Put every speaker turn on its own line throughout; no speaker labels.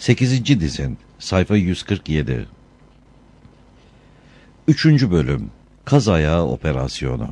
8. dizin, sayfa 147. 3. bölüm, Kaz Ayağı Operasyonu.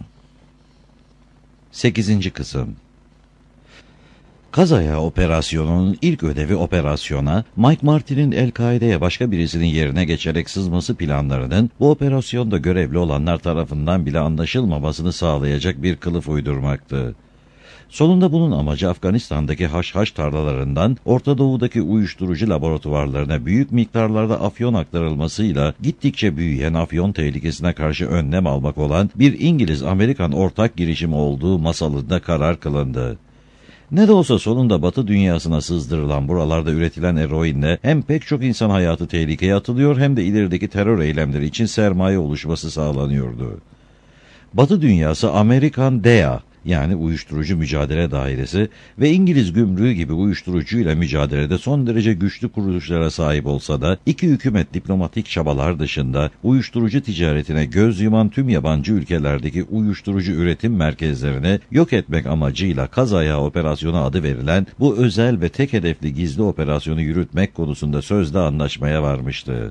8. kısım. Kaz Ayağı Operasyonu'nun ilk ödevi operasyona, Mike Martin'in El-Kaide'ye başka birisinin yerine geçerek sızması planlarının, bu operasyonda görevli olanlar tarafından bile anlaşılmamasını sağlayacak bir kılıf uydurmaktı. Sonunda bunun amacı Afganistan'daki haşhaş tarlalarından Orta Doğu'daki uyuşturucu laboratuvarlarına büyük miktarlarda afyon aktarılmasıyla gittikçe büyüyen afyon tehlikesine karşı önlem almak olan bir İngiliz-Amerikan ortak girişimi olduğu masalında karar kılındı. Ne de olsa sonunda Batı dünyasına sızdırılan buralarda üretilen eroinle hem pek çok insan hayatı tehlikeye atılıyor hem de ilerideki terör eylemleri için sermaye oluşması sağlanıyordu. Batı dünyası Amerikan DEA, yani Uyuşturucu Mücadele Dairesi ve İngiliz Gümrüğü gibi uyuşturucuyla mücadelede son derece güçlü kuruluşlara sahip olsa da iki hükümet diplomatik çabalar dışında uyuşturucu ticaretine göz yuman tüm yabancı ülkelerdeki uyuşturucu üretim merkezlerini yok etmek amacıyla Kaz Ayağı Operasyonu adı verilen bu özel ve tek hedefli gizli operasyonu yürütmek konusunda sözde anlaşmaya varmıştı.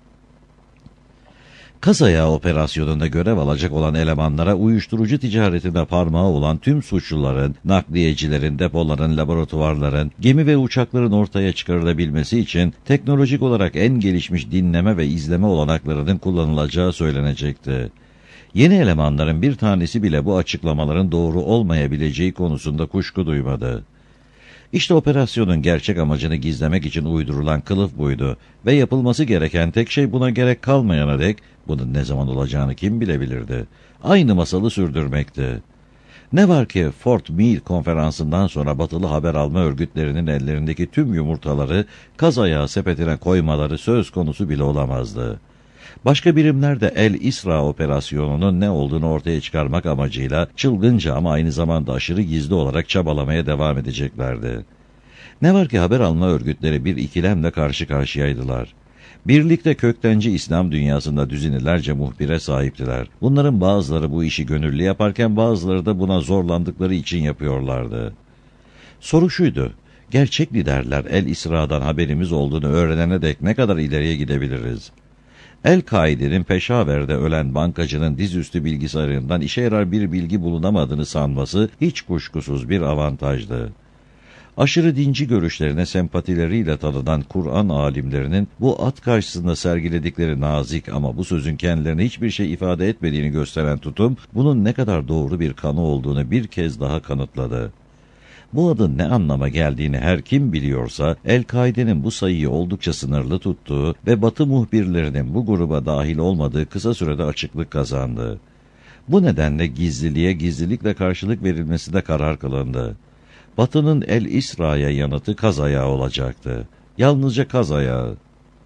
Kaz Ayağı Operasyonu'nda görev alacak olan elemanlara uyuşturucu ticaretinde parmağı olan tüm suçluların, nakliyecilerin, depoların, laboratuvarların, gemi ve uçakların ortaya çıkarılabilmesi için teknolojik olarak en gelişmiş dinleme ve izleme olanaklarının kullanılacağı söylenecekti. Yeni elemanların bir tanesi bile bu açıklamaların doğru olmayabileceği konusunda kuşku duymadı. İşte operasyonun gerçek amacını gizlemek için uydurulan kılıf buydu ve yapılması gereken tek şey buna gerek kalmayana dek, bunun ne zaman olacağını kim bilebilirdi, aynı masalı sürdürmekti. Ne var ki Fort Meade konferansından sonra batılı haber alma örgütlerinin ellerindeki tüm yumurtaları Kaz Ayağı sepetine koymaları söz konusu bile olamazdı. Başka birimler de El-İsra operasyonunun ne olduğunu ortaya çıkarmak amacıyla çılgınca ama aynı zamanda aşırı gizli olarak çabalamaya devam edeceklerdi. Ne var ki haber alma örgütleri bir ikilemle karşı karşıyaydılar. Birlikte köktenci İslam dünyasında düzinelerce muhbire sahiptiler. Bunların bazıları bu işi gönüllü yaparken bazıları da buna zorlandıkları için yapıyorlardı. Soru şuydu: gerçek liderler El-İsra'dan haberimiz olduğunu öğrenene dek ne kadar ileriye gidebiliriz? El-Kaide'nin Peşaver'de ölen bankacının dizüstü bilgisayarından işe yarar bir bilgi bulunamadığını sanması hiç kuşkusuz bir avantajdı. Aşırı dinci görüşlerine sempatileriyle tanınan Kur'an alimlerinin bu at karşısında sergiledikleri nazik ama bu sözün kendilerine hiçbir şey ifade etmediğini gösteren tutum, bunun ne kadar doğru bir kanı olduğunu bir kez daha kanıtladı. Bu adın ne anlama geldiğini her kim biliyorsa, El-Kaide'nin bu sayıyı oldukça sınırlı tuttuğu ve Batı muhbirlerinin bu gruba dahil olmadığı kısa sürede açıklık kazandı. Bu nedenle gizliliğe gizlilikle karşılık verilmesine karar kılındı. Batı'nın El-İsra'ya yanıtı Kaz Ayağı olacaktı. Yalnızca Kaz Ayağı.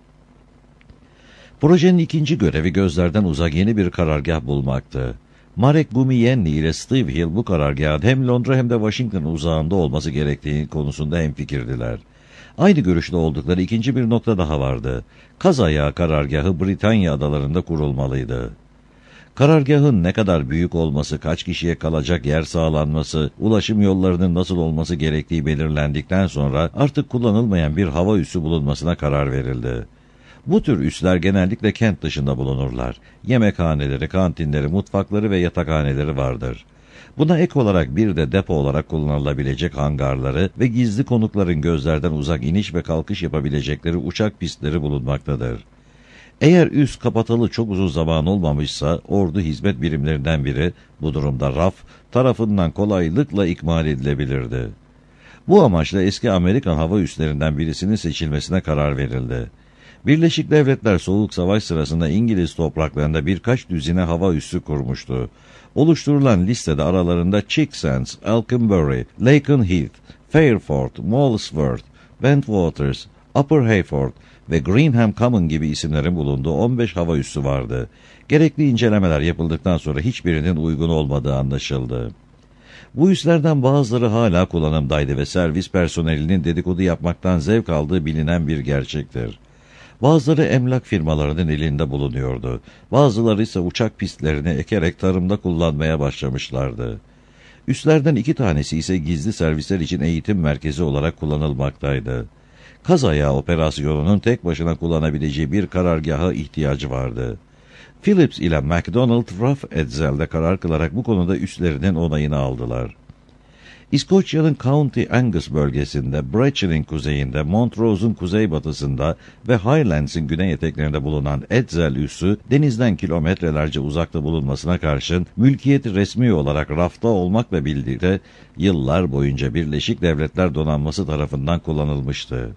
Projenin ikinci görevi gözlerden uzak yeni bir karargah bulmaktı. Marek Gumiyenli ile Steve Hill bu karargahın hem Londra hem de Washington uzağında olması gerektiği konusunda hemfikirdiler. Aynı görüşte oldukları ikinci bir nokta daha vardı. Kaz Ayağı karargahı Britanya adalarında kurulmalıydı. Karargahın ne kadar büyük olması, kaç kişiye kalacak yer sağlanması, ulaşım yollarının nasıl olması gerektiği belirlendikten sonra artık kullanılmayan bir hava üssü bulunmasına karar verildi. Bu tür üsler genellikle kent dışında bulunurlar. Yemekhaneleri, kantinleri, mutfakları ve yatakhaneleri vardır. Buna ek olarak bir de depo olarak kullanılabilecek hangarları ve gizli konukların gözlerden uzak iniş ve kalkış yapabilecekleri uçak pistleri bulunmaktadır. Eğer üs kapatalı çok uzun zaman olmamışsa, ordu hizmet birimlerinden biri, bu durumda RAF, tarafından kolaylıkla ikmal edilebilirdi. Bu amaçla eski Amerikan hava üslerinden birisinin seçilmesine karar verildi. Birleşik Devletler Soğuk Savaş sırasında İngiliz topraklarında birkaç düzine hava üssü kurmuştu. Oluşturulan listede aralarında Chicksands, Alconbury, Lakenheath, Fairford, Molesworth, Bentwaters, Upper Hayford ve Greenham Common gibi isimlerin bulunduğu 15 hava üssü vardı. Gerekli incelemeler yapıldıktan sonra hiçbirinin uygun olmadığı anlaşıldı. Bu üslerden bazıları hala kullanımdaydı ve servis personelinin dedikodu yapmaktan zevk aldığı bilinen bir gerçektir. Bazıları emlak firmalarının elinde bulunuyordu. Bazıları ise uçak pistlerini ekerek tarımda kullanmaya başlamışlardı. Üslerden 2 tanesi ise gizli servisler için eğitim merkezi olarak kullanılmaktaydı. Kaz Ayağı operasyonunun tek başına kullanabileceği bir karargaha ihtiyacı vardı. Phillips ile MacDonald, Ruff Edsel'de karar kılarak bu konuda üstlerinin onayını aldılar. İskoçya'nın County Angus bölgesinde, Brechin'in kuzeyinde, Montrose'un kuzeybatısında ve Highlands'in güney eteklerinde bulunan Edzell üssü, denizden kilometrelerce uzakta bulunmasına karşın, mülkiyeti resmi olarak Ruff'ta olmakla birlikte yıllar boyunca Birleşik Devletler Donanması tarafından kullanılmıştı.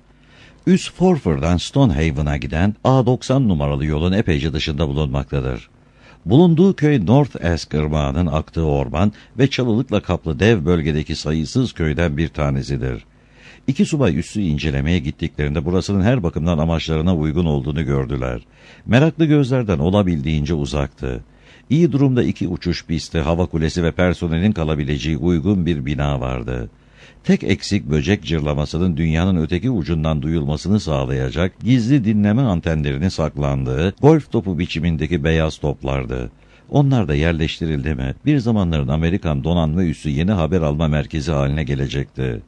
Üs Forfur'dan Stonehaven'a giden A90 numaralı yolun epeyce dışında bulunmaktadır. Bulunduğu köy North Esk Irmağı'nın aktığı orman ve çalılıkla kaplı dev bölgedeki sayısız köyden bir tanesidir. İki subay üssü incelemeye gittiklerinde burasının her bakımdan amaçlarına uygun olduğunu gördüler. Meraklı gözlerden olabildiğince uzaktı. İyi durumda iki uçuş pisti, hava kulesi ve personelin kalabileceği uygun bir bina vardı. Tek eksik böcek cırlamasının dünyanın öteki ucundan duyulmasını sağlayacak gizli dinleme antenlerinin saklandığı golf topu biçimindeki beyaz toplardı. Onlar da yerleştirildi mi bir zamanların Amerikan donanma üssü yeni haber alma merkezi haline gelecekti.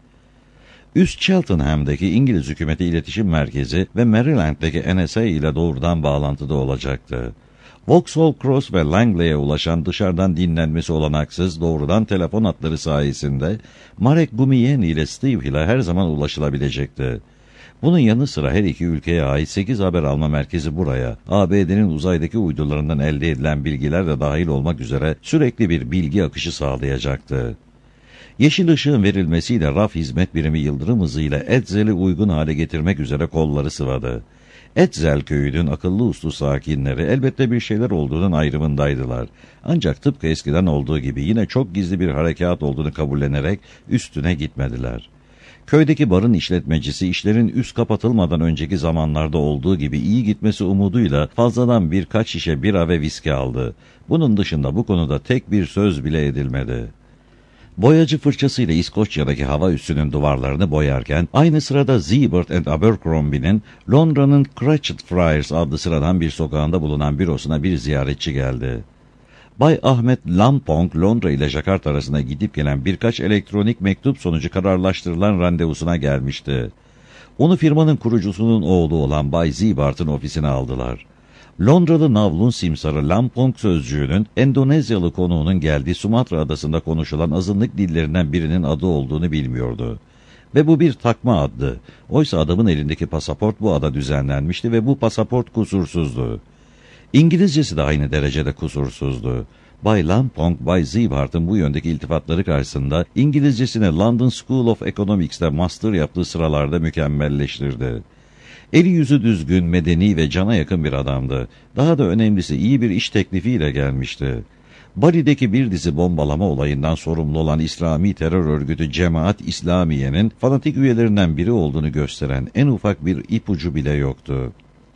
Üst Cheltenham'daki İngiliz hükümeti iletişim merkezi ve Maryland'deki NSA ile doğrudan bağlantıda olacaktı. Vauxhall Cross ve Langley'e ulaşan dışarıdan dinlenmesi olanaksız doğrudan telefon hatları sayesinde Marek Gumieni ile Steve Hill'e her zaman ulaşılabilecekti. Bunun yanı sıra her iki ülkeye ait 8 haber alma merkezi buraya, ABD'nin uzaydaki uydularından elde edilen bilgiler de dahil olmak üzere sürekli bir bilgi akışı sağlayacaktı. Yeşil ışığın verilmesiyle RAF hizmet birimi yıldırım hızıyla Edzell'i uygun hale getirmek üzere kolları sıvadı. Edzell köyünün akıllı uslu sakinleri elbette bir şeyler olduğunun ayrımındaydılar. Ancak tıpkı eskiden olduğu gibi yine çok gizli bir harekat olduğunu kabullenerek üstüne gitmediler. Köydeki barın işletmecisi işlerin üst kapatılmadan önceki zamanlarda olduğu gibi iyi gitmesi umuduyla fazladan birkaç şişe bira ve viski aldı. Bunun dışında bu konuda tek bir söz bile edilmedi. Boyacı fırçasıyla İskoçya'daki hava üssünün duvarlarını boyarken, aynı sırada Zebert and Abercrombie'nin Londra'nın Cratchit Friars adlı sıradan bir sokağında bulunan bürosuna bir ziyaretçi geldi. Bay Ahmet Lampong, Londra ile Jakarta arasında gidip gelen birkaç elektronik mektup sonucu kararlaştırılan randevusuna gelmişti. Onu firmanın kurucusunun oğlu olan Bay Zebart'ın ofisine aldılar. Londralı navlun simsarı Lampong sözcüğünün Endonezyalı konuğunun geldiği Sumatra adasında konuşulan azınlık dillerinden birinin adı olduğunu bilmiyordu. Ve bu bir takma addı. Oysa adamın elindeki pasaport bu ada düzenlenmişti ve bu pasaport kusursuzdu. İngilizcesi de aynı derecede kusursuzdu. Bay Lampong, Bay Zebart'ın bu yöndeki iltifatları karşısında İngilizcesini London School of Economics'te master yaptığı sıralarda mükemmelleştirdi. Eli yüzü düzgün, medeni ve cana yakın bir adamdı. Daha da önemlisi iyi bir iş teklifiyle gelmişti. Bali'deki bir dizi bombalama olayından sorumlu olan İslami terör örgütü Cemaat İslamiye'nin fanatik üyelerinden biri olduğunu gösteren en ufak bir ipucu bile yoktu.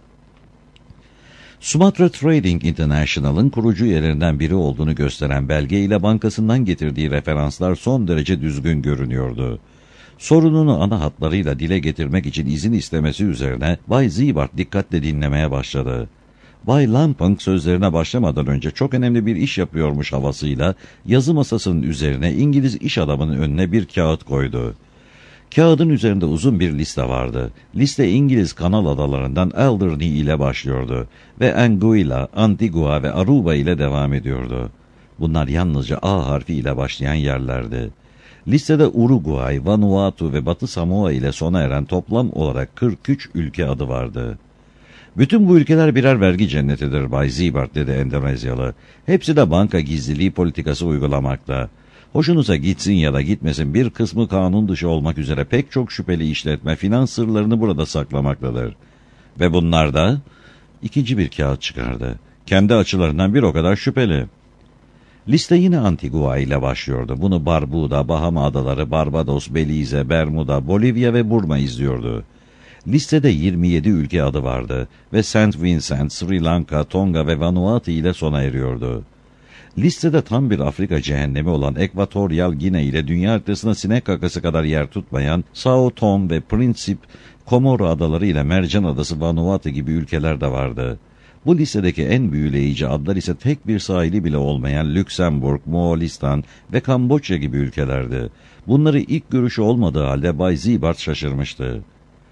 Sumatra Trading International'ın kurucu üyelerinden biri olduğunu gösteren belge ile bankasından getirdiği referanslar son derece düzgün görünüyordu. Sorununu ana hatlarıyla dile getirmek için izin istemesi üzerine Bay Zebart dikkatle dinlemeye başladı. Bay Lampong sözlerine başlamadan önce çok önemli bir iş yapıyormuş havasıyla yazı masasının üzerine İngiliz iş adamının önüne bir kağıt koydu. Kağıdın üzerinde uzun bir liste vardı. Liste İngiliz Kanal Adalarından Alderney ile başlıyordu ve Anguilla, Antigua ve Aruba ile devam ediyordu. Bunlar yalnızca A harfi ile başlayan yerlerdi. Listede Uruguay, Vanuatu ve Batı Samoa ile sona eren toplam olarak 43 ülke adı vardı. Bütün bu ülkeler birer vergi cennetidir Bay Zebart, dedi Endonezyalı. Hepsi de banka gizliliği politikası uygulamakta. Hoşunuza gitsin ya da gitmesin bir kısmı kanun dışı olmak üzere pek çok şüpheli işletme finans sırlarını burada saklamaktadır. Ve bunlar da ikinci bir kağıt çıkardı. Kendi açılarından bir o kadar şüpheli. Liste yine Antigua ile başlıyordu. Bunu Barbuda, Bahama Adaları, Barbados, Belize, Bermuda, Bolivya ve Burma izliyordu. Listede 27 ülke adı vardı ve St. Vincent, Sri Lanka, Tonga ve Vanuatu ile sona eriyordu. Listede tam bir Afrika cehennemi olan Ekvatoryal Gine ile dünya haritasına sinek kakası kadar yer tutmayan Sao Tome ve Principe, Komoro Adaları ile Mercan Adası, Vanuatu gibi ülkeler de vardı. Bu listedeki en büyüleyici adlar ise tek bir sahili bile olmayan Lüksemburg, Moğolistan ve Kamboçya gibi ülkelerdi. Bunları ilk görüşü olmadığı halde Bay Zebart şaşırmıştı.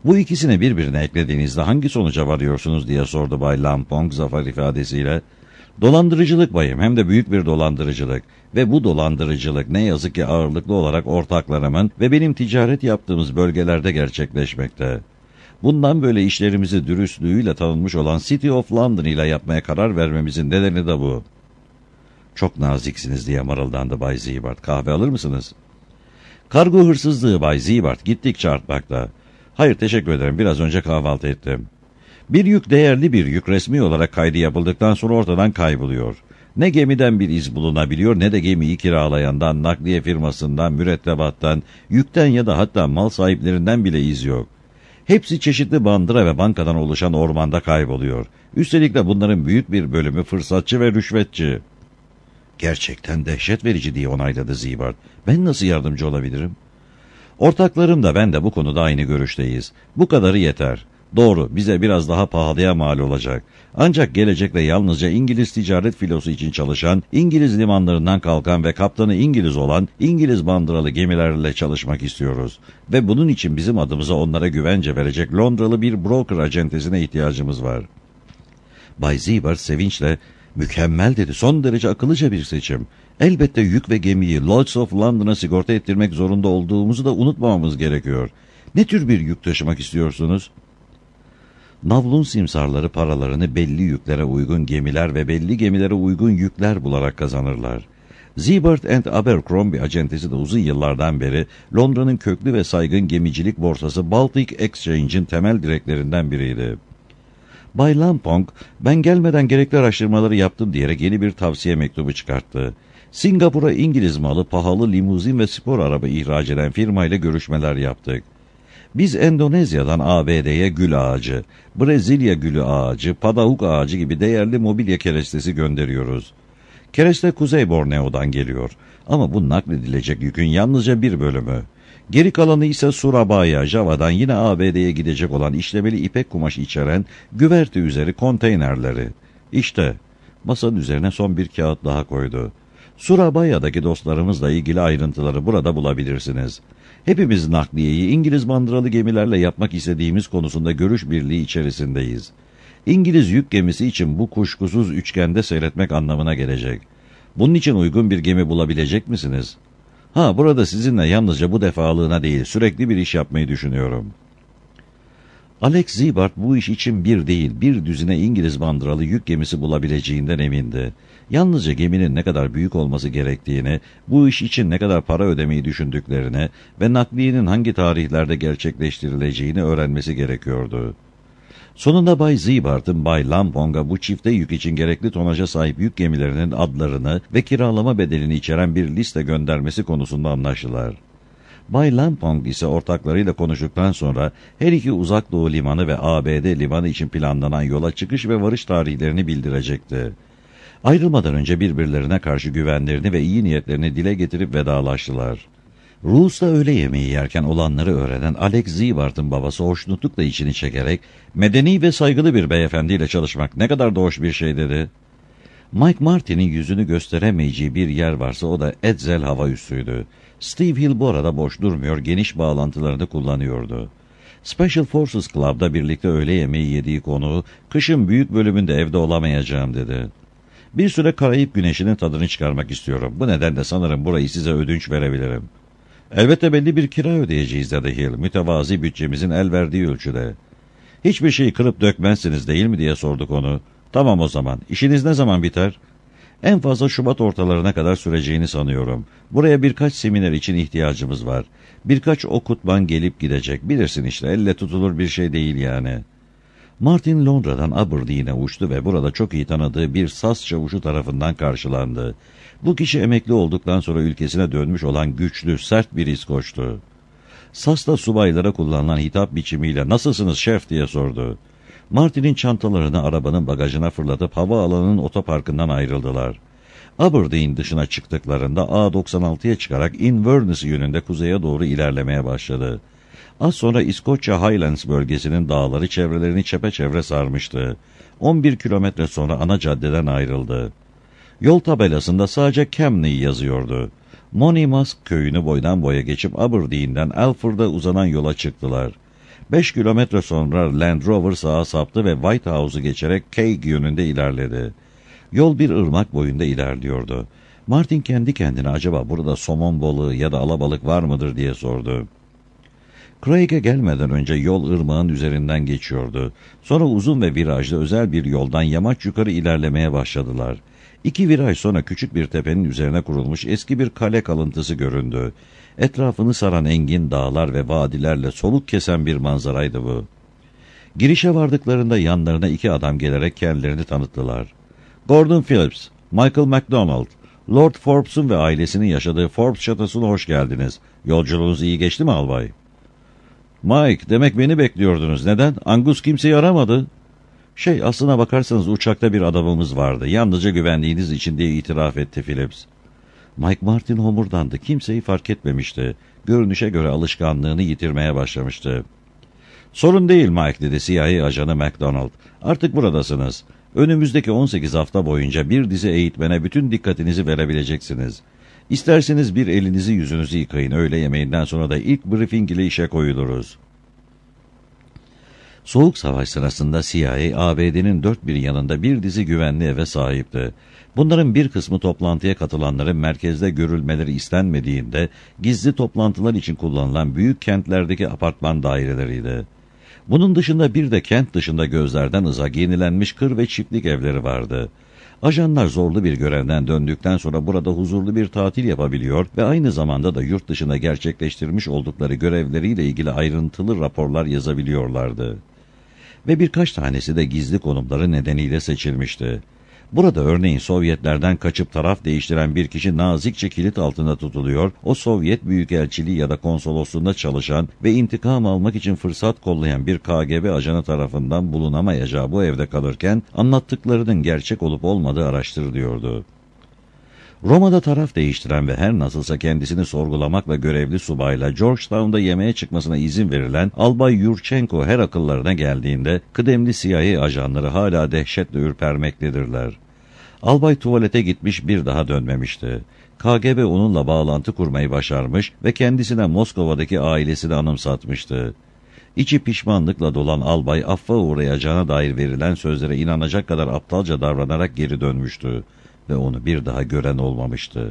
Bu ikisini birbirine eklediğinizde hangi sonuca varıyorsunuz diye sordu Bay Lampong zafer ifadesiyle. Dolandırıcılık bayım, hem de büyük bir dolandırıcılık. Ve bu dolandırıcılık ne yazık ki ağırlıklı olarak ortaklarımın ve benim ticaret yaptığımız bölgelerde gerçekleşmekte. Bundan böyle işlerimizi dürüstlüğüyle tanınmış olan City of London ile yapmaya karar vermemizin nedeni de bu. Çok naziksiniz diye mırıldandı Bay Zibart. Kahve alır mısınız? Kargo hırsızlığı Bay Zibart gittikçe artmakta. Hayır teşekkür ederim, biraz önce kahvaltı ettim. Bir yük değerli bir yük resmi olarak kaydı yapıldıktan sonra ortadan kayboluyor. Ne gemiden bir iz bulunabiliyor ne de gemiyi kiralayandan, nakliye firmasından, mürettebattan, yükten ya da hatta mal sahiplerinden bile iz yok. Hepsi çeşitli bandıra ve bankadan oluşan ormanda kayboluyor. Üstelik de bunların büyük bir bölümü fırsatçı ve rüşvetçi. Gerçekten dehşet verici diye onayladı Zibart. Ben nasıl yardımcı olabilirim? Ortaklarım da ben de bu konuda aynı görüşteyiz. Bu kadarı yeter. Doğru, bize biraz daha pahalıya mal olacak. Ancak gelecekte yalnızca İngiliz ticaret filosu için çalışan, İngiliz limanlarından kalkan ve kaptanı İngiliz olan İngiliz bandıralı gemilerle çalışmak istiyoruz. Ve bunun için bizim adımıza onlara güvence verecek Londralı bir broker acentesine ihtiyacımız var. Bay Zibart sevinçle, mükemmel dedi, son derece akıllıca bir seçim. Elbette yük ve gemiyi Lloyd's of London'a sigorta ettirmek zorunda olduğumuzu da unutmamamız gerekiyor. Ne tür bir yük taşımak istiyorsunuz? Navlun simsarları paralarını belli yüklere uygun gemiler ve belli gemilere uygun yükler bularak kazanırlar. Zibart & Abercrombie acentesi de uzun yıllardan beri Londra'nın köklü ve saygın gemicilik borsası Baltic Exchange'in temel direklerinden biriydi. Bay Lampong, ben gelmeden gerekli araştırmaları yaptım diyerek yeni bir tavsiye mektubu çıkarttı. Singapur'a İngiliz malı, pahalı limuzin ve spor araba ihraç eden firmayla görüşmeler yaptık. Biz Endonezya'dan ABD'ye gül ağacı, Brezilya gülü ağacı, padahuk ağacı gibi değerli mobilya kerestesi gönderiyoruz. Kereste Kuzey Borneo'dan geliyor ama bu nakledilecek yükün yalnızca bir bölümü. Geri kalanı ise Surabaya, Java'dan yine ABD'ye gidecek olan işlemeli ipek kumaş içeren güverte üzeri konteynerleri. İşte masanın üzerine son bir kağıt daha koydu. Surabaya'daki dostlarımızla ilgili ayrıntıları burada bulabilirsiniz. Hepimiz nakliyeyi İngiliz bandıralı gemilerle yapmak istediğimiz konusunda görüş birliği içerisindeyiz. İngiliz yük gemisi için bu kuşkusuz üçgende seyretmek anlamına gelecek. Bunun için uygun bir gemi bulabilecek misiniz? Burada sizinle yalnızca bu defalığına değil, sürekli bir iş yapmayı düşünüyorum. Alex Zibart bu iş için bir değil, bir düzine İngiliz bandıralı yük gemisi bulabileceğinden emindi. Yalnızca geminin ne kadar büyük olması gerektiğini, bu iş için ne kadar para ödemeyi düşündüklerini ve nakliyenin hangi tarihlerde gerçekleştirileceğini öğrenmesi gerekiyordu. Sonunda Bay Zibart'ın Bay Lampong'a bu çifte yük için gerekli tonaja sahip yük gemilerinin adlarını ve kiralama bedelini içeren bir liste göndermesi konusunda anlaştılar. Bay Lampong ise ortaklarıyla konuştuktan sonra her iki uzak doğu limanı ve ABD limanı için planlanan yola çıkış ve varış tarihlerini bildirecekti. Ayrılmadan önce birbirlerine karşı güvenlerini ve iyi niyetlerini dile getirip vedalaştılar. Roos'ta öğle yemeği yerken olanları öğrenen Alex Zibart'ın babası hoşnutlukla içini çekerek, medeni ve saygılı bir beyefendiyle çalışmak ne kadar da hoş bir şey dedi. Mike Martin'in yüzünü gösteremeyeceği bir yer varsa o da Edzell hava üssüydü. Steve Hill bu arada boş durmuyor, geniş bağlantılarını kullanıyordu. Special Forces Club'da birlikte öğle yemeği yediği konuğu, kışın büyük bölümünde evde olamayacağım dedi. Bir süre Karayip güneşinin tadını çıkarmak istiyorum. Bu nedenle sanırım burayı size ödünç verebilirim. Elbette belli bir kira ödeyeceğiz dedi Hill, mütevazi bütçemizin el verdiği ölçüde. Hiçbir şeyi kırıp dökmezsiniz değil mi diye sorduk onu. Tamam o zaman. İşiniz ne zaman biter? En fazla Şubat ortalarına kadar süreceğini sanıyorum. Buraya birkaç seminer için ihtiyacımız var. Birkaç okutman gelip gidecek. Bilirsin işte, elle tutulur bir şey değil yani. Martin Londra'dan Aberdeen'e uçtu ve burada çok iyi tanıdığı bir saz çavuşu tarafından karşılandı. Bu kişi emekli olduktan sonra ülkesine dönmüş olan güçlü, sert bir İskoç'tu. Sas'ta subaylara kullanılan hitap biçimiyle "Nasılsınız şef?" diye sordu. Martin'in çantalarını arabanın bagajına fırlatıp havaalanının otoparkından ayrıldılar. Aberdeen dışına çıktıklarında A96'ya çıkarak Inverness yönünde kuzeye doğru ilerlemeye başladı. Az sonra İskoçya Highlands bölgesinin dağları çevrelerini çepeçevre sarmıştı. 11 kilometre sonra ana caddeden ayrıldı. Yol tabelasında sadece Camney yazıyordu. Monymusk köyünü boydan boya geçip Aberdeen'den Alford'a uzanan yola çıktılar. 5 kilometre sonra Land Rover sağa saptı ve White House'u geçerek Keigh yönünde ilerledi. Yol bir ırmak boyunda ilerliyordu. Martin kendi kendine acaba burada somon balığı ya da alabalık var mıdır diye sordu. Craig'e gelmeden önce yol ırmağın üzerinden geçiyordu. Sonra uzun ve virajlı özel bir yoldan yamaç yukarı ilerlemeye başladılar. 2 viraj sonra küçük bir tepenin üzerine kurulmuş eski bir kale kalıntısı göründü. Etrafını saran engin dağlar ve vadilerle soluk kesen bir manzaraydı bu. Girişe vardıklarında yanlarına 2 adam gelerek kendilerini tanıttılar. Gordon Phillips, Michael MacDonald, Lord Forbes'un ve ailesinin yaşadığı Forbes şatosuna hoş geldiniz. Yolculuğunuz iyi geçti mi albay? Mike, demek beni bekliyordunuz. Neden? Angus kimseyi aramadı. Aslına bakarsanız uçakta bir adamımız vardı. Yalnızca güvenliğiniz için diye itiraf etti Phillips. Mike Martin homurdandı. Kimseyi fark etmemişti. Görünüşe göre alışkanlığını yitirmeye başlamıştı. Sorun değil Mike, dedi CIA ajanı MacDonald. Artık buradasınız. Önümüzdeki 18 hafta boyunca bir dizi eğitmene bütün dikkatinizi verebileceksiniz. İsterseniz bir elinizi yüzünüzü yıkayın. Öğle yemeğinden sonra da ilk briefing ile işe koyuluruz. Soğuk Savaş sırasında CIA, ABD'nin dört bir yanında bir dizi güvenli eve sahipti. Bunların bir kısmı toplantıya katılanların merkezde görülmeleri istenmediğinde gizli toplantılar için kullanılan büyük kentlerdeki apartman daireleriydi. Bunun dışında bir de kent dışında gözlerden uzak yenilenmiş kır ve çiftlik evleri vardı. Ajanlar zorlu bir görevden döndükten sonra burada huzurlu bir tatil yapabiliyor ve aynı zamanda da yurt dışında gerçekleştirmiş oldukları görevleriyle ilgili ayrıntılı raporlar yazabiliyorlardı. Ve birkaç tanesi de gizli konumları nedeniyle seçilmişti. Burada örneğin Sovyetlerden kaçıp taraf değiştiren bir kişi nazikçe kilit altında tutuluyor, o Sovyet büyükelçiliği ya da konsolosluğunda çalışan ve intikam almak için fırsat kollayan bir KGB ajanı tarafından bulunamayacağı bu evde kalırken anlattıklarının gerçek olup olmadığı araştırılıyordu. Roma'da taraf değiştiren ve her nasılsa kendisini sorgulamakla görevli subayla Georgetown'da yemeğe çıkmasına izin verilen Albay Yurchenko her akıllarına geldiğinde kıdemli CIA ajanları hala dehşetle ürpermektedirler. Albay tuvalete gitmiş bir daha dönmemişti. KGB onunla bağlantı kurmayı başarmış ve kendisine Moskova'daki ailesini anımsatmıştı. İçi pişmanlıkla dolan albay affa uğrayacağına dair verilen sözlere inanacak kadar aptalca davranarak geri dönmüştü ve onu bir daha gören olmamıştı.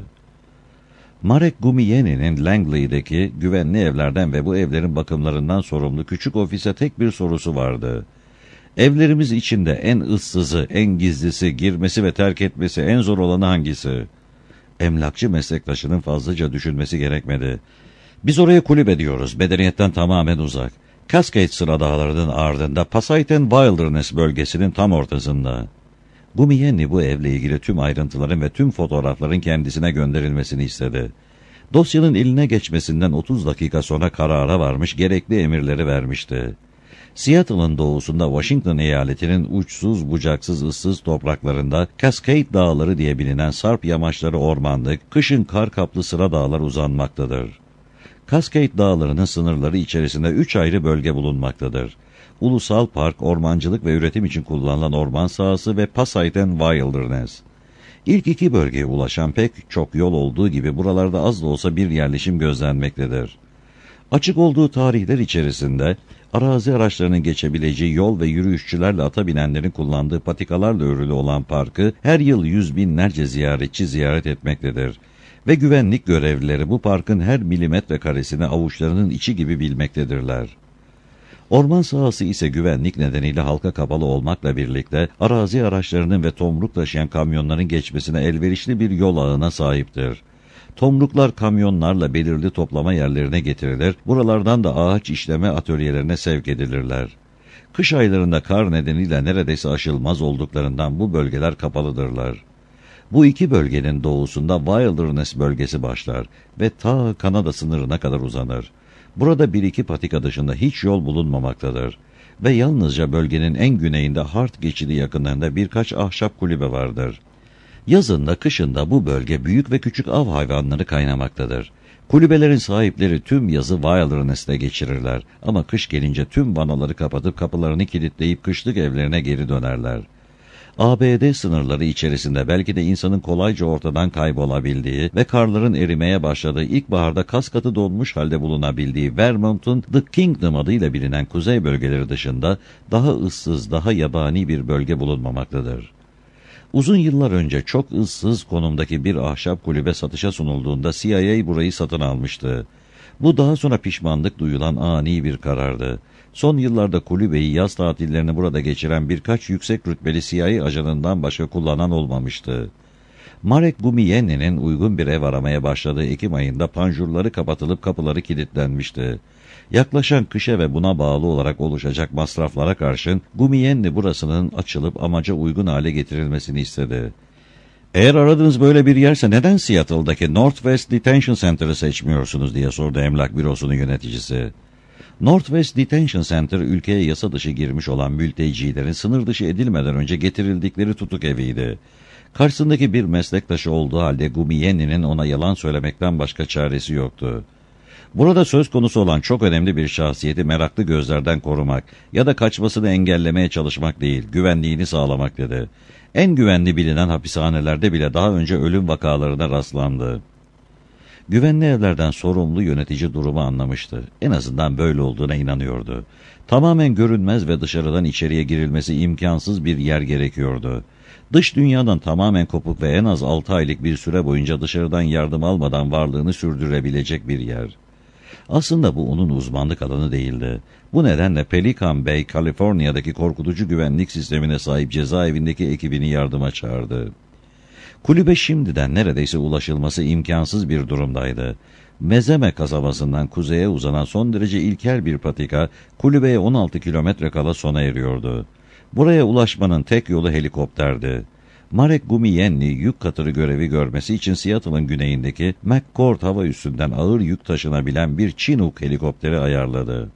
Marek Gumieni'nin Langley'deki güvenli evlerden ve bu evlerin bakımlarından sorumlu küçük ofise tek bir sorusu vardı. Evlerimiz içinde en ıssızı, en gizlisi, girmesi ve terk etmesi en zor olanı hangisi? Emlakçı meslektaşının fazlaca düşünmesi gerekmedi. Biz oraya kulübe diyoruz, medeniyetten tamamen uzak. Cascade Sıra Dağları'nın ardında Pasayten Wilderness bölgesinin tam ortasında. Gumieni bu evle ilgili tüm ayrıntıların ve tüm fotoğrafların kendisine gönderilmesini istedi. Dosyanın eline geçmesinden 30 dakika sonra karara varmış, gerekli emirleri vermişti. Seattle'ın doğusunda Washington eyaletinin uçsuz bucaksız ıssız topraklarında Cascade Dağları diye bilinen sarp yamaçları ormanlık, kışın kar kaplı sıra dağlar uzanmaktadır. Cascade Dağları'nın sınırları içerisinde 3 ayrı bölge bulunmaktadır. Ulusal Park, ormancılık ve üretim için kullanılan orman sahası ve Pasayten Wilderness. İlk 2 bölgeye ulaşan pek çok yol olduğu gibi buralarda az da olsa bir yerleşim gözlenmektedir. Açık olduğu tarihler içerisinde arazi araçlarının geçebileceği yol ve yürüyüşçülerle ata binenlerin kullandığı patikalarla örülü olan parkı her yıl yüz binlerce ziyaretçi ziyaret etmektedir. Ve güvenlik görevlileri bu parkın her milimetre karesini avuçlarının içi gibi bilmektedirler. Orman sahası ise güvenlik nedeniyle halka kapalı olmakla birlikte arazi araçlarının ve tomruk taşıyan kamyonların geçmesine elverişli bir yol ağına sahiptir. Tomruklar kamyonlarla belirli toplama yerlerine getirilir, buralardan da ağaç işleme atölyelerine sevk edilirler. Kış aylarında kar nedeniyle neredeyse aşılmaz olduklarından bu bölgeler kapalıdırlar. Bu 2 bölgenin doğusunda Wilderness bölgesi başlar ve ta Kanada sınırına kadar uzanır. Burada 1-2 patika dışında hiç yol bulunmamaktadır ve yalnızca bölgenin en güneyinde Hart geçidi yakınlarında birkaç ahşap kulübe vardır. Yazında, kışında bu bölge büyük ve küçük av hayvanları kaynamaktadır. Kulübelerin sahipleri tüm yazı Wilderness'te geçirirler ama kış gelince tüm vanaları kapatıp kapılarını kilitleyip kışlık evlerine geri dönerler. ABD sınırları içerisinde belki de insanın kolayca ortadan kaybolabildiği ve karların erimeye başladığı ilkbaharda kas katı donmuş halde bulunabildiği Vermont'un The Kingdom adıyla bilinen kuzey bölgeleri dışında daha ıssız, daha yabani bir bölge bulunmamaktadır. Uzun yıllar önce çok ıssız konumdaki bir ahşap kulübe satışa sunulduğunda CIA burayı satın almıştı. Bu daha sonra pişmanlık duyulan ani bir karardı. Son yıllarda kulübeyi yaz tatillerini burada geçiren birkaç yüksek rütbeli CIA ajanından başka kullanan olmamıştı. Marek Gumiyenni'nin uygun bir ev aramaya başladığı Ekim ayında panjurları kapatılıp kapıları kilitlenmişti. Yaklaşan kışa ve buna bağlı olarak oluşacak masraflara karşın Gumiyenni burasının açılıp amaca uygun hale getirilmesini istedi. "Eğer aradığınız böyle bir yerse neden Seattle'daki Northwest Detention Center'ı seçmiyorsunuz?" diye sordu emlak bürosunun yöneticisi. Northwest Detention Center, ülkeye yasa dışı girmiş olan mültecilerin sınır dışı edilmeden önce getirildikleri tutuk eviydi. Karşısındaki bir meslektaşı olduğu halde Gumiyenni'nin ona yalan söylemekten başka çaresi yoktu. Burada söz konusu olan çok önemli bir şahsiyeti meraklı gözlerden korumak ya da kaçmasını engellemeye çalışmak değil, güvenliğini sağlamak dedi. En güvenli bilinen hapishanelerde bile daha önce ölüm vakalarına rastlandı. Güvenli evlerden sorumlu yönetici durumu anlamıştı. En azından böyle olduğuna inanıyordu. Tamamen görünmez ve dışarıdan içeriye girilmesi imkansız bir yer gerekiyordu. Dış dünyadan tamamen kopuk ve en az 6 aylık bir süre boyunca dışarıdan yardım almadan varlığını sürdürebilecek bir yer. Aslında bu onun uzmanlık alanı değildi. Bu nedenle Pelican Bay, Kaliforniya'daki korkutucu güvenlik sistemine sahip cezaevindeki ekibini yardıma çağırdı. Kulübe şimdiden neredeyse ulaşılması imkansız bir durumdaydı. Mezeme kasabasından kuzeye uzanan son derece ilkel bir patika, kulübeye 16 kilometre kala sona eriyordu. Buraya ulaşmanın tek yolu helikopterdi. Marek Gumiyenni, yük katırı görevi görmesi için Seattle'ın güneyindeki McCord hava üssünden ağır yük taşınabilen bir Chinook helikopteri ayarladı.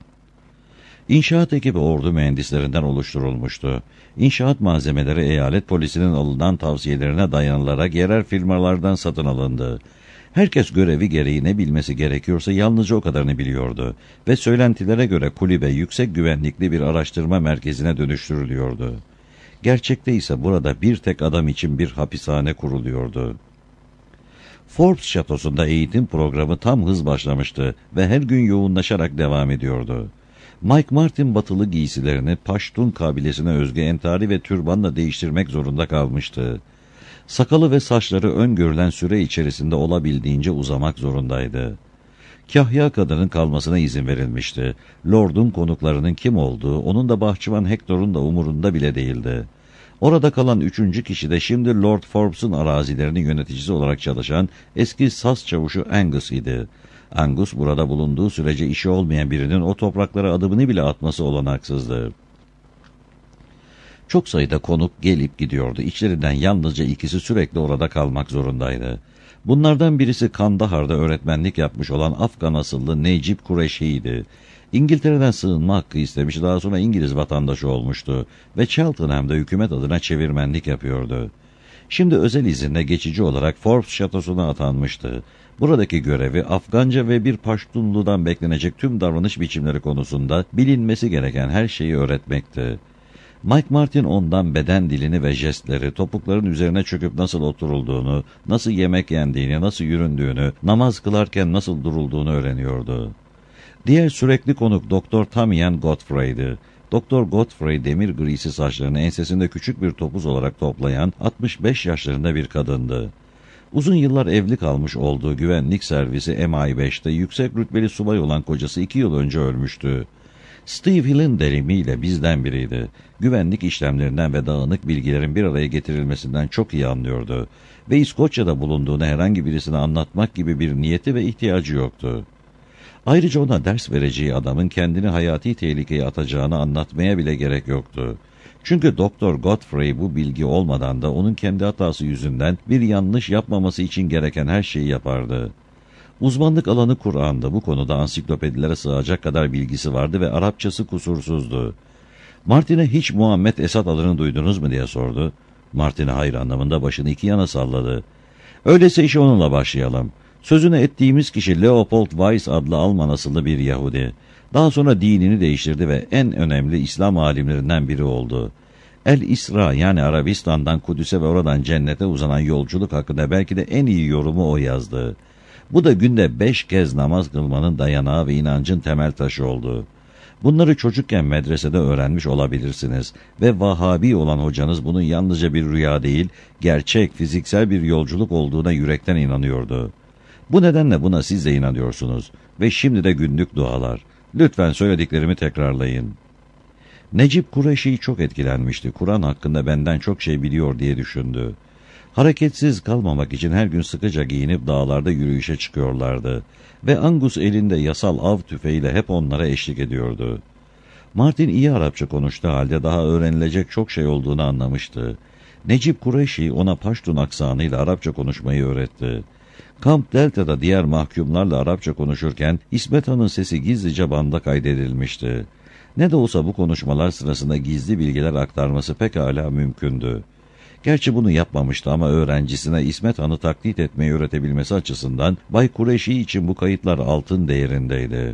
İnşaat ekibi ordu mühendislerinden oluşturulmuştu. İnşaat malzemeleri eyalet polisinin alınan tavsiyelerine dayanılarak yerel firmalardan satın alındı. Herkes görevi gereği ne bilmesi gerekiyorsa yalnızca o kadarını biliyordu ve söylentilere göre kulübe yüksek güvenlikli bir araştırma merkezine dönüştürülüyordu. Gerçekte ise burada bir tek adam için bir hapishane kuruluyordu. Forbes şatosunda eğitim programı tam hız başlamıştı ve her gün yoğunlaşarak devam ediyordu. Mike Martin batılı giysilerini Paştun kabilesine özgü entari ve türbanla değiştirmek zorunda kalmıştı. Sakalı ve saçları öngörülen süre içerisinde olabildiğince uzamak zorundaydı. Kahya kadının kalmasına izin verilmişti. Lord'un konuklarının kim olduğu, onun da bahçıvan Hector'un da umurunda bile değildi. Orada kalan 3. kişi de şimdi Lord Forbes'un arazilerinin yöneticisi olarak çalışan eski saz çavuşu Angus idi. Angus burada bulunduğu sürece işi olmayan birinin o topraklara adımını bile atması olanaksızdı. Çok sayıda konuk gelip gidiyordu. İçlerinden yalnızca ikisi sürekli orada kalmak zorundaydı. Bunlardan birisi Kandahar'da öğretmenlik yapmış olan Afgan asıllı Necip Kureşi'ydi. İngiltere'den sığınma hakkı istemiş, daha sonra İngiliz vatandaşı olmuştu ve Cheltenham'da hükümet adına çevirmenlik yapıyordu. Şimdi özel izinle geçici olarak Forbes şatosuna atanmıştı. Buradaki görevi Afganca ve bir Paştunlu'dan beklenecek tüm davranış biçimleri konusunda bilinmesi gereken her şeyi öğretmekti. Mike Martin ondan beden dilini ve jestleri, topukların üzerine çöküp nasıl oturulduğunu, nasıl yemek yendiğini, nasıl yüründüğünü, namaz kılarken nasıl durulduğunu öğreniyordu. Diğer sürekli konuk Doktor Tamian Godfrey'di. Doktor Godfrey demir grisi saçlarını ensesinde küçük bir topuz olarak toplayan 65 yaşlarında bir kadındı. Uzun yıllar evli kalmış olduğu güvenlik servisi MI5'te yüksek rütbeli subay olan kocası 2 yıl önce ölmüştü. Steve Hill'in derimiyle bizden biriydi. Güvenlik işlemlerinden ve dağınık bilgilerin bir araya getirilmesinden çok iyi anlıyordu. Ve İskoçya'da bulunduğunu herhangi birisine anlatmak gibi bir niyeti ve ihtiyacı yoktu. Ayrıca ona ders vereceği adamın kendini hayati tehlikeye atacağını anlatmaya bile gerek yoktu. Çünkü Doktor Godfrey bu bilgi olmadan da onun kendi hatası yüzünden bir yanlış yapmaması için gereken her şeyi yapardı. Uzmanlık alanı Kur'an'da, bu konuda ansiklopedilere sığacak kadar bilgisi vardı ve Arapçası kusursuzdu. Martin'e hiç Muhammed Esad adını duydunuz mu diye sordu. Martin'e hayır anlamında başını iki yana salladı. Öyleyse işe onunla başlayalım. Sözünü ettiğimiz kişi Leopold Weiss adlı Alman asıllı bir Yahudi. Daha sonra dinini değiştirdi ve en önemli İslam alimlerinden biri oldu. El İsra yani Arabistan'dan Kudüs'e ve oradan cennete uzanan yolculuk hakkında belki de en iyi yorumu o yazdı. Bu da günde 5 kez namaz kılmanın dayanağı ve inancın temel taşı oldu. Bunları çocukken medresede öğrenmiş olabilirsiniz ve Vahabi olan hocanız bunun yalnızca bir rüya değil, gerçek, fiziksel bir yolculuk olduğuna yürekten inanıyordu. Bu nedenle buna siz de inanıyorsunuz ve şimdi de günlük dualar. Lütfen söylediklerimi tekrarlayın. Necip Kureşi çok etkilenmişti. Kur'an hakkında benden çok şey biliyor diye düşündü. Hareketsiz kalmamak için her gün sıkıca giyinip dağlarda yürüyüşe çıkıyorlardı ve Angus elinde yasal av tüfeğiyle hep onlara eşlik ediyordu. Martin iyi Arapça konuştuğu halde daha öğrenilecek çok şey olduğunu anlamıştı. Necip Kureşi ona Paştun aksanıyla Arapça konuşmayı öğretti. Kamp Delta'da diğer mahkumlarla Arapça konuşurken İsmet Han'ın sesi gizlice banda kaydedilmişti. Ne de olsa bu konuşmalar sırasında gizli bilgiler aktarması pekala mümkündü. Gerçi bunu yapmamıştı ama öğrencisine İsmet Han'ı taklit etmeyi öğretebilmesi açısından Bay Kureşi için bu kayıtlar altın değerindeydi.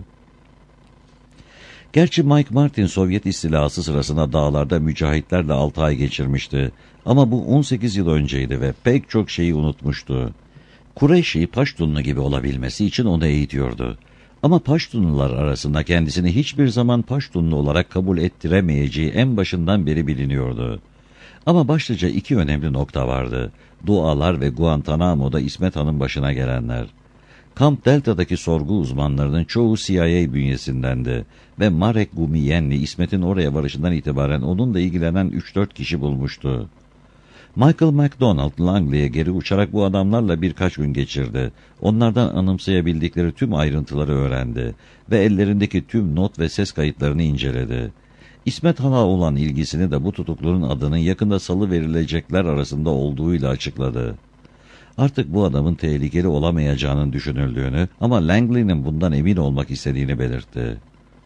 Gerçi Mike Martin Sovyet istilası sırasında dağlarda mücahitlerle 6 ay geçirmişti. Ama bu 18 yıl önceydi ve pek çok şeyi unutmuştu. Kureşi Paştunlu gibi olabilmesi için onu eğitiyordu. Ama Paştunlular arasında kendisini hiçbir zaman Paştunlu olarak kabul ettiremeyeceği en başından beri biliniyordu. Ama başlıca 2 önemli nokta vardı. Dualar ve Guantanamo'da İsmet Han'ın başına gelenler. Kamp Delta'daki sorgu uzmanlarının çoğu CIA bünyesindendi ve Marek Gumiyenli İsmet'in oraya varışından itibaren onunla ilgilenen 3-4 kişi bulmuştu. Michael McDonald Langley'e geri uçarak bu adamlarla birkaç gün geçirdi. Onlardan anımsayabildikleri tüm ayrıntıları öğrendi ve ellerindeki tüm not ve ses kayıtlarını inceledi. İsmet Han'a olan ilgisini de bu tutuklunun adının yakında salıverilecekler arasında olduğuyla açıkladı. Artık bu adamın tehlikeli olamayacağının düşünüldüğünü ama Langley'nin bundan emin olmak istediğini belirtti.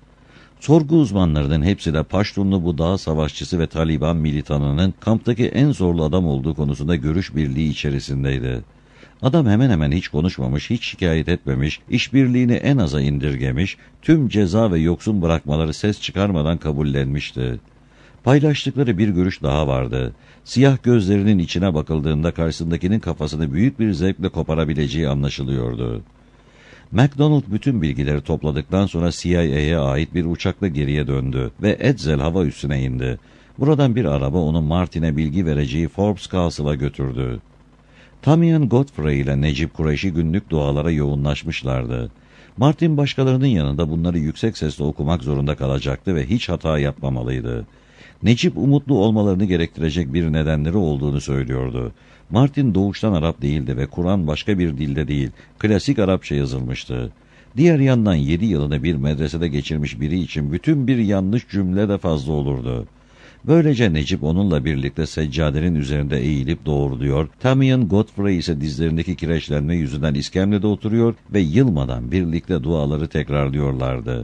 Sorgu uzmanlarının hepsi de Paştunlu bu dağ savaşçısı ve Taliban militanının kamptaki en zorlu adam olduğu konusunda görüş birliği içerisindeydi. Adam hemen hemen hiç konuşmamış, hiç şikayet etmemiş, işbirliğini en aza indirgemiş, tüm ceza ve yoksun bırakmaları ses çıkarmadan kabullenmişti. Paylaştıkları bir görüş daha vardı. Siyah gözlerinin içine bakıldığında karşısındakinin kafasını büyük bir zevkle koparabileceği anlaşılıyordu. McDonald bütün bilgileri topladıktan sonra CIA'ye ait bir uçakla geriye döndü ve Etzel hava üssüne indi. Buradan bir araba onu Martin'e bilgi vereceği Forbes Castle'a götürdü. Tamian Godfrey ile Necip Kureşi günlük dualara yoğunlaşmışlardı. Martin başkalarının yanında bunları yüksek sesle okumak zorunda kalacaktı ve hiç hata yapmamalıydı. Necip umutlu olmalarını gerektirecek bir nedenleri olduğunu söylüyordu. Martin doğuştan Arap değildi ve Kur'an başka bir dilde değil, klasik Arapça yazılmıştı. Diğer yandan 7 yılını bir medresede geçirmiş biri için bütün bir yanlış cümle de fazla olurdu. Böylece Necip onunla birlikte seccadenin üzerinde eğilip doğruluyor, Tamian Godfrey ise dizlerindeki kireçlenme yüzünden iskemlede oturuyor ve yılmadan birlikte duaları tekrarlıyorlardı.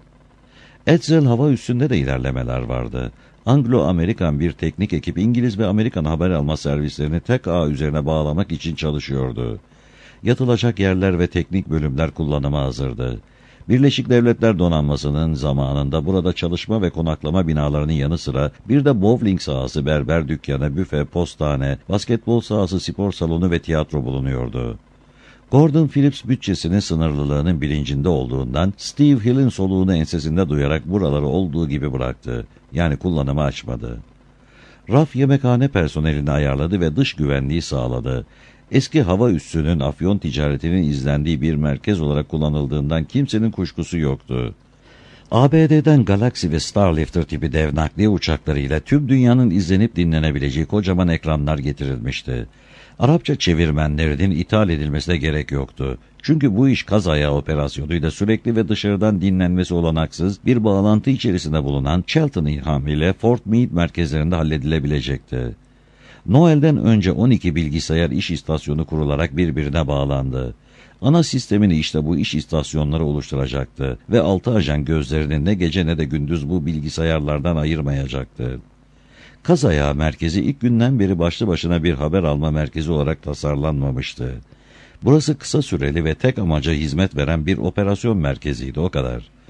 Etzel hava üssünde de ilerlemeler vardı. Anglo-Amerikan bir teknik ekip İngiliz ve Amerikan haber alma servislerini tek ağ üzerine bağlamak için çalışıyordu. Yatılacak yerler ve teknik bölümler kullanıma hazırdı. Birleşik Devletler Donanması'nın zamanında burada çalışma ve konaklama binalarının yanı sıra bir de bowling sahası, berber dükkanı, büfe, postane, basketbol sahası, spor salonu ve tiyatro bulunuyordu. Gordon Phillips bütçesinin sınırlılığının bilincinde olduğundan Steve Hill'in soluğunu ensesinde duyarak buraları olduğu gibi bıraktı. Yani kullanıma açmadı. Raf yemekhane personelini ayarladı ve dış güvenliği sağladı. Eski hava üssünün afyon ticaretinin izlendiği bir merkez olarak kullanıldığından kimsenin kuşkusu yoktu. ABD'den Galaxy ve Starlifter tipi dev nakliye uçaklarıyla tüm dünyanın izlenip dinlenebileceği kocaman ekranlar getirilmişti. Arapça çevirmenlerinin ithal edilmesine gerek yoktu. Çünkü bu iş kaz ayağı operasyonuyla sürekli ve dışarıdan dinlenmesi olanaksız bir bağlantı içerisinde bulunan Chelton İlham ile Fort Meade merkezlerinde halledilebilecekti. Noel'den önce 12 bilgisayar iş istasyonu kurularak birbirine bağlandı. Ana sistemini işte bu iş istasyonları oluşturacaktı ve 6 ajan gözlerini ne gece ne de gündüz bu bilgisayarlardan ayırmayacaktı. Kaz ayağı merkezi ilk günden beri başlı başına bir haber alma merkezi olarak tasarlanmamıştı. Burası kısa süreli ve tek amaca hizmet veren bir operasyon merkeziydi, o kadar.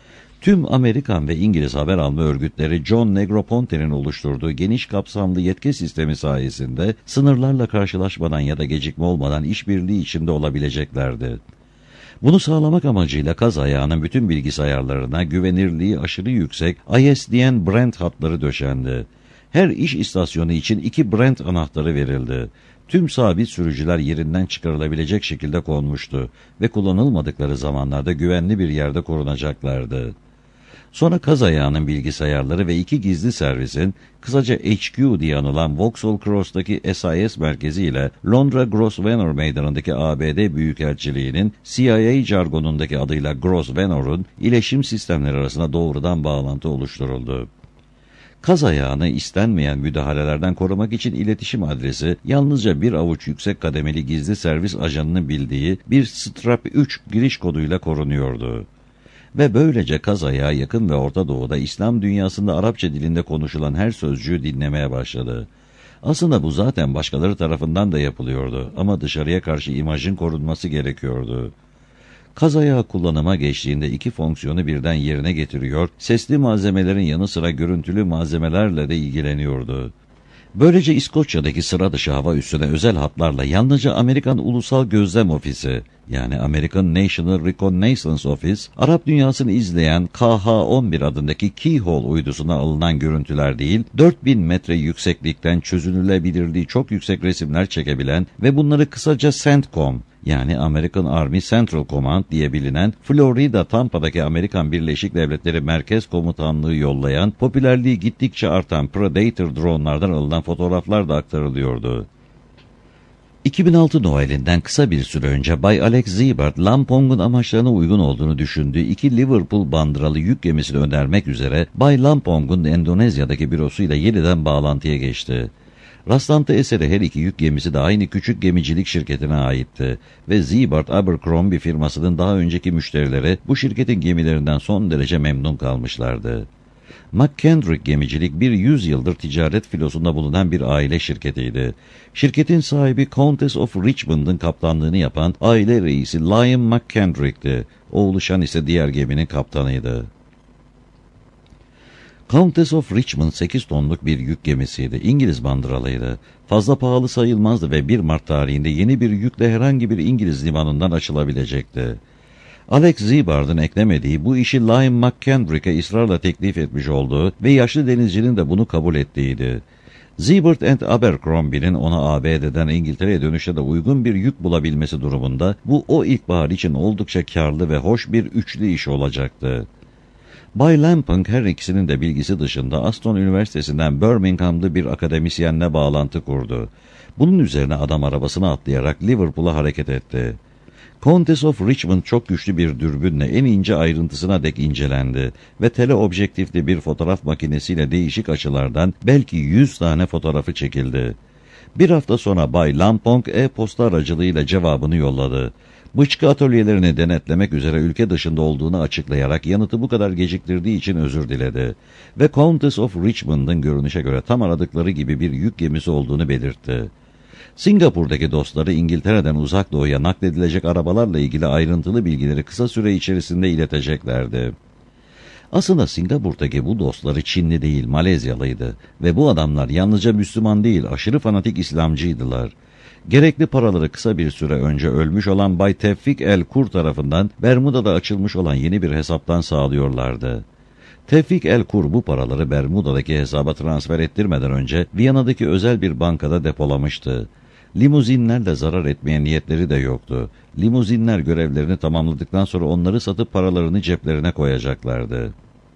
Tüm Amerikan ve İngiliz haber alma örgütleri John Negroponte'nin oluşturduğu geniş kapsamlı yetki sistemi sayesinde sınırlarla karşılaşmadan ya da gecikme olmadan işbirliği içinde olabileceklerdi. Bunu sağlamak amacıyla kaz ayağının bütün bilgisayarlarına güvenirliği aşırı yüksek ISDN Brent hatları döşendi. Her iş istasyonu için 2 Brent anahtarı verildi. Tüm sabit sürücüler yerinden çıkarılabilecek şekilde konmuştu ve kullanılmadıkları zamanlarda güvenli bir yerde korunacaklardı. Sonra kaz ayağının bilgisayarları ve 2 gizli servisin, kısaca HQ diye anılan Vauxhall Cross'taki SIS merkezi ile Londra Grosvenor Meydanı'ndaki ABD Büyükelçiliği'nin CIA jargonundaki adıyla Grosvenor'un iletişim sistemleri arasında doğrudan bağlantı oluşturuldu. Kaz ayağını istenmeyen müdahalelerden korumak için iletişim adresi yalnızca bir avuç yüksek kademeli gizli servis ajanının bildiği bir Strap 3 giriş koduyla korunuyordu. Ve böylece kaz ayağı yakın ve Orta Doğu'da İslam dünyasında Arapça dilinde konuşulan her sözcüğü dinlemeye başladı. Aslında bu zaten başkaları tarafından da yapılıyordu ama dışarıya karşı imajın korunması gerekiyordu. Kaz ayağı kullanıma geçtiğinde 2 fonksiyonu birden yerine getiriyor, sesli malzemelerin yanı sıra görüntülü malzemelerle de ilgileniyordu. Böylece İskoçya'daki sıra dışı hava üssüne özel hatlarla yalnızca Amerikan Ulusal Gözlem Ofisi, yani American National Reconnaissance Office, Arap dünyasını izleyen KH-11 adındaki Keyhole uydusuna alınan görüntüler değil, 4000 metre yükseklikten çözünülebilirliği çok yüksek resimler çekebilen ve bunları kısaca CENTCOM, yani American Army Central Command diye bilinen, Florida Tampa'daki Amerikan Birleşik Devletleri Merkez Komutanlığı yollayan, popülerliği gittikçe artan Predator dronlardan alınan fotoğraflar da aktarılıyordu. 2006 Noel'inden kısa bir süre önce Bay Alex Ziebert, Lampong'un amaçlarına uygun olduğunu düşündüğü 2 Liverpool bandıralı yük gemisini önermek üzere Bay Lampong'un Endonezya'daki bürosuyla yeniden bağlantıya geçti. Rastlantı eseri her 2 yük gemisi de aynı küçük gemicilik şirketine aitti ve Ziebert Abercrombie firmasının daha önceki müşterileri bu şirketin gemilerinden son derece memnun kalmışlardı. McKendrick Gemicilik bir 100 yıldır ticaret filosunda bulunan bir aile şirketiydi. Şirketin sahibi Countess of Richmond'ın kaptanlığını yapan aile reisi Liam McKendrick'ti. Oğlu Sean ise diğer geminin kaptanıydı. Countess of Richmond 8 tonluk bir yük gemisiydi. İngiliz bandıralıydı. Fazla pahalı sayılmazdı ve 1 Mart tarihinde yeni bir yükle herhangi bir İngiliz limanından açılabilecekti. Alex Ziebert'ın eklemediği bu işi Liam McKendrick'e ısrarla teklif etmiş olduğu ve yaşlı denizcinin de bunu kabul ettiğiydi. Ziebert and Abercrombie'nin ona ABD'den İngiltere'ye dönüşte de uygun bir yük bulabilmesi durumunda bu o ilkbahar için oldukça karlı ve hoş bir üçlü iş olacaktı. Bay Lampong her ikisinin de bilgisi dışında Aston Üniversitesi'nden Birmingham'da bir akademisyenle bağlantı kurdu. Bunun üzerine adam arabasına atlayarak Liverpool'a hareket etti. Countess of Richmond çok güçlü bir dürbünle en ince ayrıntısına dek incelendi ve teleobjektifli bir fotoğraf makinesiyle değişik açılardan belki 100 tane fotoğrafı çekildi. Bir hafta sonra Bay Lampong e-posta aracılığıyla cevabını yolladı. Bıçkı atölyelerini denetlemek üzere ülke dışında olduğunu açıklayarak yanıtı bu kadar geciktirdiği için özür diledi ve Countess of Richmond'ın görünüşe göre tam aradıkları gibi bir yük gemisi olduğunu belirtti. Singapur'daki dostları İngiltere'den Uzak Doğu'ya nakledilecek arabalarla ilgili ayrıntılı bilgileri kısa süre içerisinde ileteceklerdi. Aslında Singapur'daki bu dostları Çinli değil, Malezyalıydı ve bu adamlar yalnızca Müslüman değil, aşırı fanatik İslamcıydılar. Gerekli paraları kısa bir süre önce ölmüş olan Bay Tevfik El-Kur tarafından Bermuda'da açılmış olan yeni bir hesaptan sağlıyorlardı. Tevfik El-Kur bu paraları Bermuda'daki hesaba transfer ettirmeden önce Viyana'daki özel bir bankada depolamıştı. Limuzinlerle zarar etmeye niyetleri de yoktu. Limuzinler görevlerini tamamladıktan sonra onları satıp paralarını ceplerine koyacaklardı.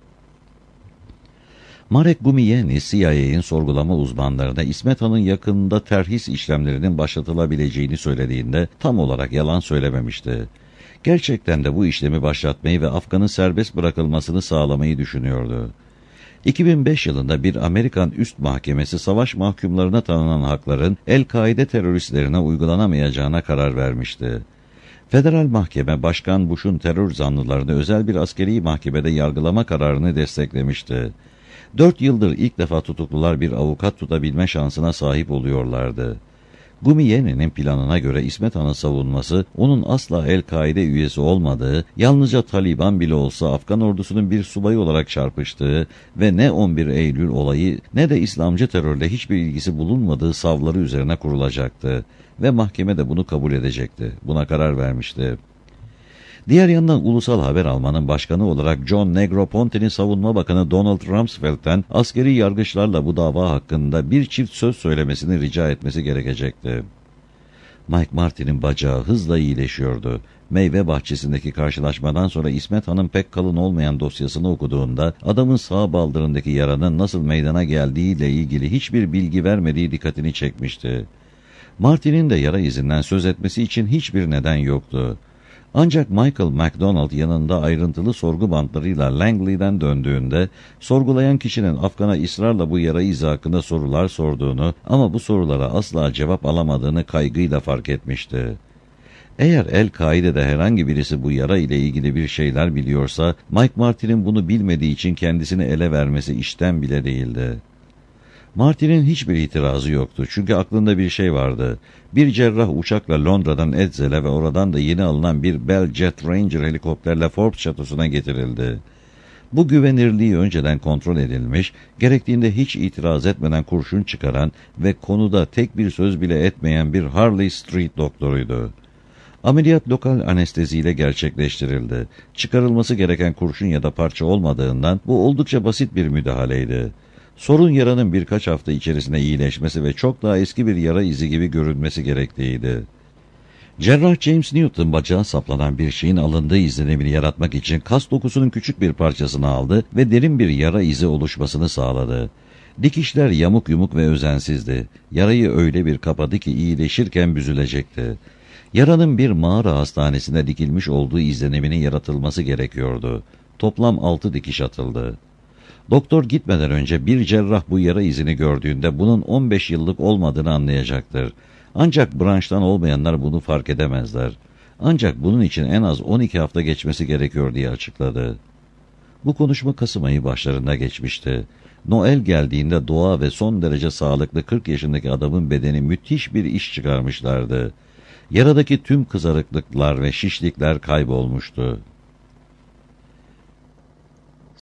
Marek Gumiyeni, CIA'nin sorgulama uzmanlarına İsmet Han'ın yakında terhis işlemlerinin başlatılabileceğini söylediğinde tam olarak yalan söylememişti. Gerçekten de bu işlemi başlatmayı ve Afgan'ın serbest bırakılmasını sağlamayı düşünüyordu. 2005 yılında bir Amerikan üst mahkemesi savaş mahkumlarına tanınan hakların El-Kaide teröristlerine uygulanamayacağına karar vermişti. Federal mahkeme Başkan Bush'un terör zanlılarını özel bir askeri mahkemede yargılama kararını desteklemişti. 4 yıldır ilk defa tutuklular bir avukat tutabilme şansına sahip oluyorlardı. Gumiyene'nin planına göre İsmet Han'ın savunması, onun asla El-Kaide üyesi olmadığı, yalnızca Taliban bile olsa Afgan ordusunun bir subayı olarak çarpıştığı ve ne 11 Eylül olayı ne de İslamcı terörle hiçbir ilgisi bulunmadığı savları üzerine kurulacaktı. Ve mahkeme de bunu kabul edecekti. Buna karar vermişti. Diğer yandan Ulusal Haber Alman'ın başkanı olarak John Negroponte'nin savunma bakanı Donald Rumsfeld'den askeri yargıçlarla bu dava hakkında bir çift söz söylemesini rica etmesi gerekecekti. Mike Martin'in bacağı hızla iyileşiyordu. Meyve bahçesindeki karşılaşmadan sonra İsmet Han'ın pek kalın olmayan dosyasını okuduğunda adamın sağ baldırındaki yaranın nasıl meydana geldiğiyle ilgili hiçbir bilgi vermediği dikkatini çekmişti. Martin'in de yara izinden söz etmesi için hiçbir neden yoktu. Ancak Michael MacDonald yanında ayrıntılı sorgu bantlarıyla Langley'den döndüğünde, sorgulayan kişinin Afgan'a ısrarla bu yara izi hakkında sorular sorduğunu ama bu sorulara asla cevap alamadığını kaygıyla fark etmişti. Eğer El-Kaide'de herhangi birisi bu yara ile ilgili bir şeyler biliyorsa, Mike Martin'in bunu bilmediği için kendisini ele vermesi işten bile değildi. Martin'in hiçbir itirazı yoktu çünkü aklında bir şey vardı. Bir cerrah uçakla Londra'dan Edzel'e ve oradan da yeni alınan bir Bell Jet Ranger helikopterle Forbes şatosuna getirildi. Bu güvenirliği önceden kontrol edilmiş, gerektiğinde hiç itiraz etmeden kurşun çıkaran ve konuda tek bir söz bile etmeyen bir Harley Street doktoruydu. Ameliyat lokal anesteziyle gerçekleştirildi. Çıkarılması gereken kurşun ya da parça olmadığından bu oldukça basit bir müdahaleydi. Sorun yaranın birkaç hafta içerisinde iyileşmesi ve çok daha eski bir yara izi gibi görünmesi gerekliydi. Cerrah James Newton bacağa saplanan bir şeyin alındığı izlenimini yaratmak için kas dokusunun küçük bir parçasını aldı ve derin bir yara izi oluşmasını sağladı. Dikişler yamuk yumuk ve özensizdi. Yarayı öyle bir kapadı ki iyileşirken büzülecekti. Yaranın bir mağara hastanesine dikilmiş olduğu izleniminin yaratılması gerekiyordu. Toplam 6 dikiş atıldı. Doktor gitmeden önce bir cerrah bu yara izini gördüğünde bunun 15 yıllık olmadığını anlayacaktır. Ancak branştan olmayanlar bunu fark edemezler. Ancak bunun için en az 12 hafta geçmesi gerekiyor diye açıkladı. Bu konuşma Kasım ayı başlarında geçmişti. Noel geldiğinde doğa ve son derece sağlıklı 40 yaşındaki adamın bedeni müthiş bir iş çıkarmışlardı. Yaradaki tüm kızarıklıklar ve şişlikler kaybolmuştu.